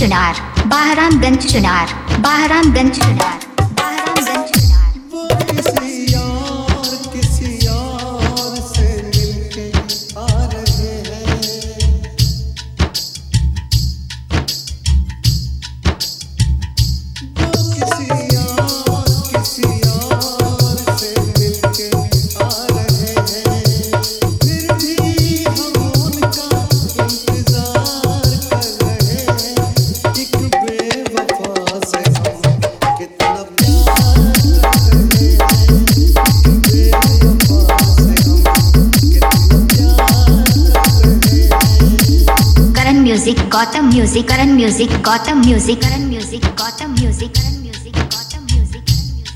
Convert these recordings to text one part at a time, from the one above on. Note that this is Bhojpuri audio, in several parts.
चुनार बहरामगंज चुनार बहरामगंज चुनार बहरामगंज चुनार। वो किसी और से मिलके आ रहे हैं। वो किसी और से मिलके आ रहे हैं। फिर भी हम उनका इंतजार कर रहे हैं। एक बेवफा से हम कितना प्यार कर रहे हैं। बेवफा से हम कितना प्यार कर रहे हैं। Karan music Gautam music Karan music Gautam music Karan music Gautam music Karan music Gautam music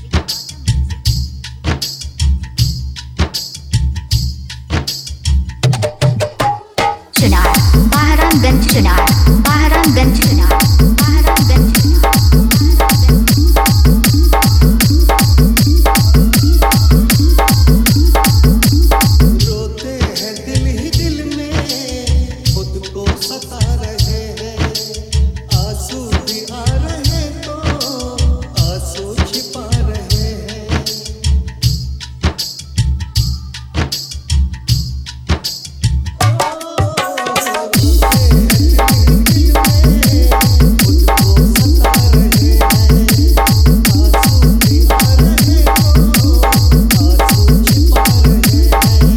Chunar Bahramganj Chunar Bahramganj Chunar Bahramganj Chunar. रोते हैं दिल ही दिल में, खुद को सता रहे हैं। आंसू भी आ रहे तो आंसू छिपा रहे हैं। रोते हैं दिल ही दिल में, खुद को सता रहे हैं। आंसू भी आ रहे तो आंसू छिपा रहे हैं।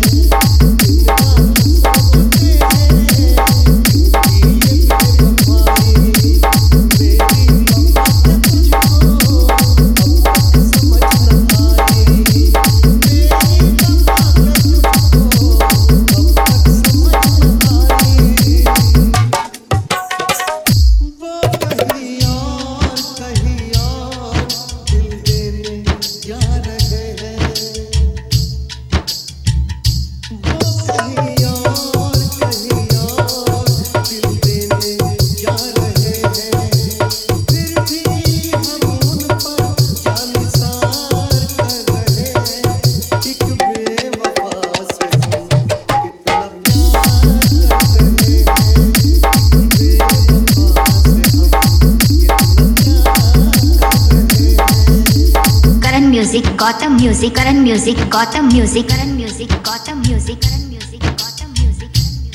Music Gautam music Karan music Gautam music Karan music Gautam music Karan music Gautam music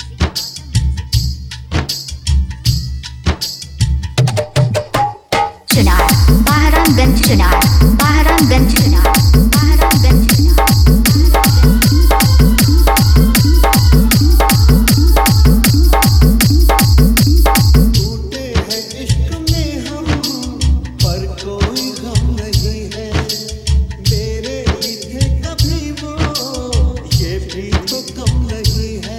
Chunar Bahramganj Chunar Bahramganj Chunar Bahramganj Chunar. टूटे हैं इश्क में हम, पर कोई गम नहीं है। मेरे ही थे कभी वो, ये भी तो कम नहीं है।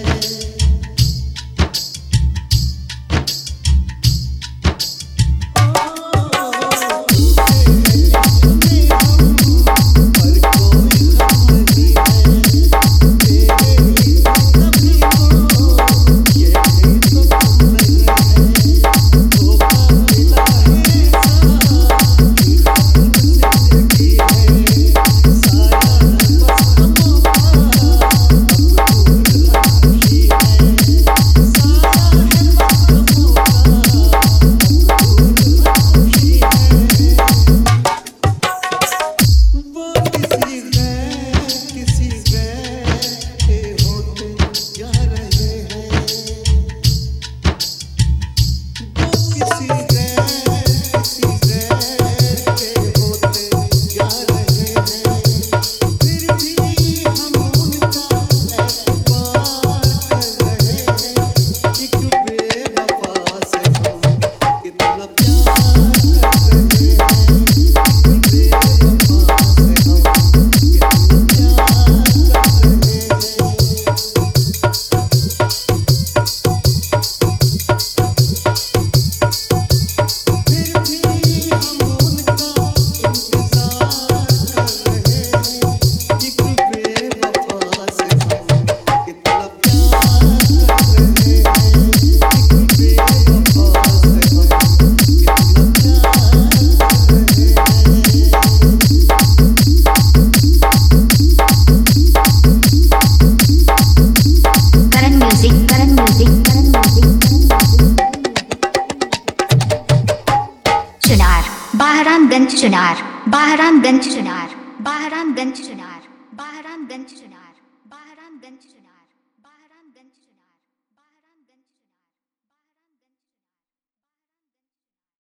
बहरामगंज चुनार, बहरामगंज चुनार, बहरामगंज चुनार, बहरामगंज चुनार, बहरामगंज चुनार।